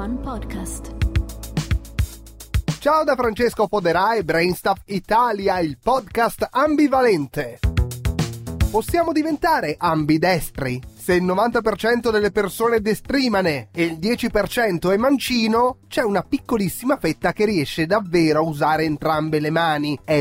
One Podcast. Ciao da Francesco Poderà e Brainstuff Italia, il podcast ambivalente. Possiamo diventare ambidestri? Se il 90% delle persone è destrimane e il 10% è mancino, c'è una piccolissima fetta che riesce davvero a usare entrambe le mani, è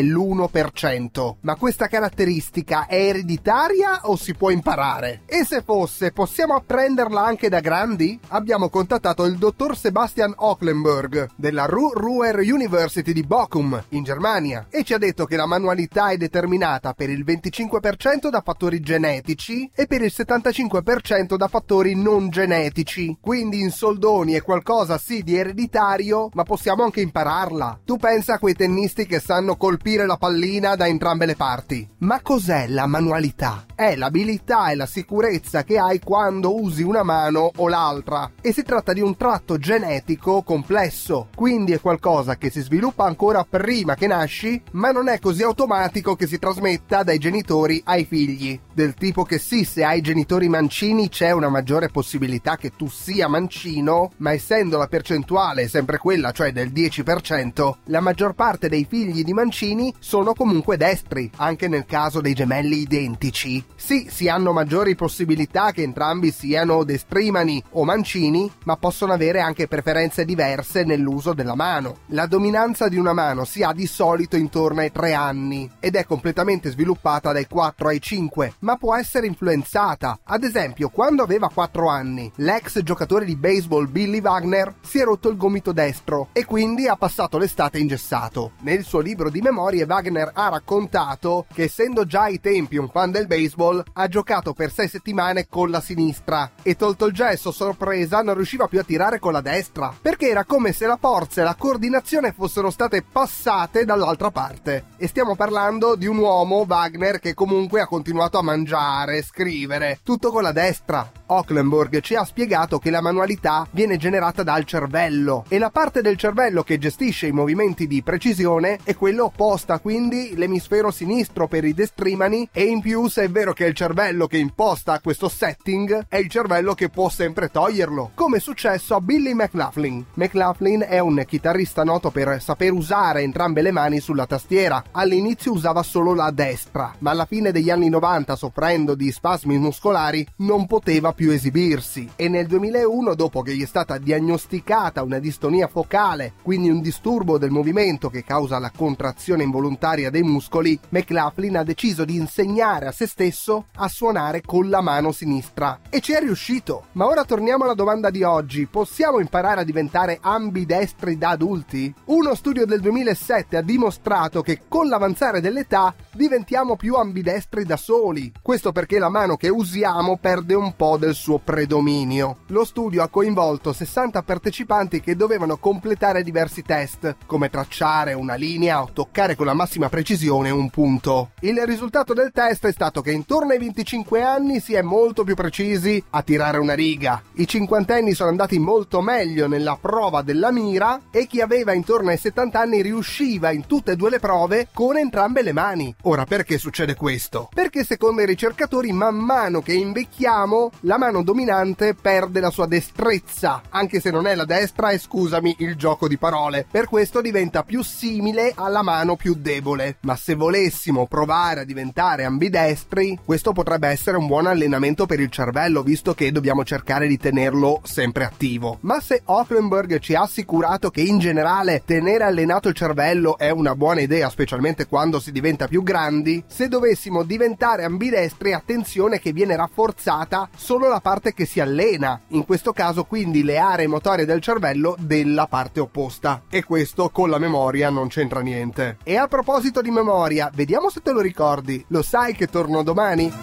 l'1%. Ma questa caratteristica è ereditaria o si può imparare? E se fosse, possiamo apprenderla anche da grandi? Abbiamo contattato il dottor Sebastian Hochlenberg della Ruhr University di Bochum, in Germania, e ci ha detto che la manualità è determinata per il 25% da fattori genetici e per il 75% da fattori non genetici. Quindi in soldoni è qualcosa sì di ereditario, ma possiamo anche impararla. Tu pensa a quei tennisti che sanno colpire la pallina da entrambe le parti. Ma cos'è la manualità? È l'abilità e la sicurezza che hai quando usi una mano o l'altra, e si tratta di un tratto genetico complesso, quindi è qualcosa che si sviluppa ancora prima che nasci, ma non è così automatico che si trasmetta dai genitori ai figli. Del tipo che sì, se hai genitori mancini c'è una maggiore possibilità che tu sia mancino, ma essendo la percentuale sempre quella, cioè del 10%, la maggior parte dei figli di mancini sono comunque destri, anche nel caso dei gemelli identici. Sì, si hanno maggiori possibilità che entrambi siano destrimani o mancini, ma possono avere anche preferenze diverse nell'uso della mano. La dominanza di una mano si ha di solito intorno ai 3 anni ed è completamente sviluppata dai 4 ai 5, ma può essere influenzata. Ad esempio, quando aveva 4 anni, l'ex giocatore di baseball Billy Wagner si è rotto il gomito destro e quindi ha passato l'estate ingessato. Nel suo libro di memorie Wagner ha raccontato che, essendo già ai tempi un fan del baseball, ha giocato per 6 settimane con la sinistra e, tolto il gesso, sorpresa, non riusciva più a tirare con la destra, perché era come se la forza e la coordinazione fossero state passate dall'altra parte. E stiamo parlando di un uomo, Wagner, che comunque ha continuato a mangiare, scrivere, tutto con la destra. Hochlenberg ci ha spiegato che la manualità viene generata dal cervello e la parte del cervello che gestisce i movimenti di precisione è quella opposta, quindi l'emisfero sinistro per i destrimani, e in più, se è vero che è il cervello che imposta questo setting, è il cervello che può sempre toglierlo, come è successo a Billy McLaughlin. McLaughlin è un chitarrista noto per saper usare entrambe le mani sulla tastiera. All'inizio usava solo la destra, ma alla fine degli anni 90, soffrendo di spasmi muscolari, non poteva più esibirsi, e nel 2001, dopo che gli è stata diagnosticata una distonia focale, quindi un disturbo del movimento che causa la contrazione involontaria dei muscoli, McLaughlin ha deciso di insegnare a se stesso a suonare con la mano sinistra, e ci è riuscito. Ma ora torniamo alla domanda di oggi: possiamo imparare a diventare ambidestri da adulti? Uno studio del 2007 ha dimostrato che con l'avanzare dell'età diventiamo più ambidestri da soli. Questo perché la mano che usiamo perde un po' del suo predominio. Lo studio ha coinvolto 60 partecipanti che dovevano completare diversi test, come tracciare una linea o toccare con la massima precisione un punto. Il risultato del test è stato che intorno ai 25 anni si è molto più precisi a tirare una riga. I cinquantenni sono andati molto meglio nella prova della mira e chi aveva intorno ai 70 anni riusciva in tutte e due le prove con entrambe le mani. Ora, perché succede questo? Perché secondo i ricercatori, man mano che invecchiamo, la mano dominante perde la sua destrezza, anche se non è la destra, e scusami il gioco di parole. Per questo diventa più simile alla mano più debole. Ma se volessimo provare a diventare ambidestri, questo potrebbe essere un buon allenamento per il cervello, visto che dobbiamo cercare di tenerlo sempre attivo. Ma se Hochlenberg ci ha assicurato che in generale tenere allenato il cervello è una buona idea, specialmente quando si diventa più grandi, se dovessimo diventare ambidestri, attenzione che viene rafforzata solo la parte che si allena, in questo caso quindi le aree motorie del cervello della parte opposta, e questo con la memoria non c'entra niente. E a proposito di memoria, vediamo se te lo ricordi, lo sai che torno domani?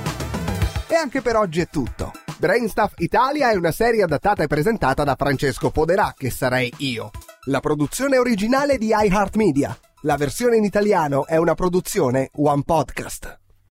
E anche per oggi è tutto. Brainstuff Italia è una serie adattata e presentata da Francesco Poderà, che sarei io. La produzione originale di iHeartMedia. La versione in italiano è una produzione One Podcast.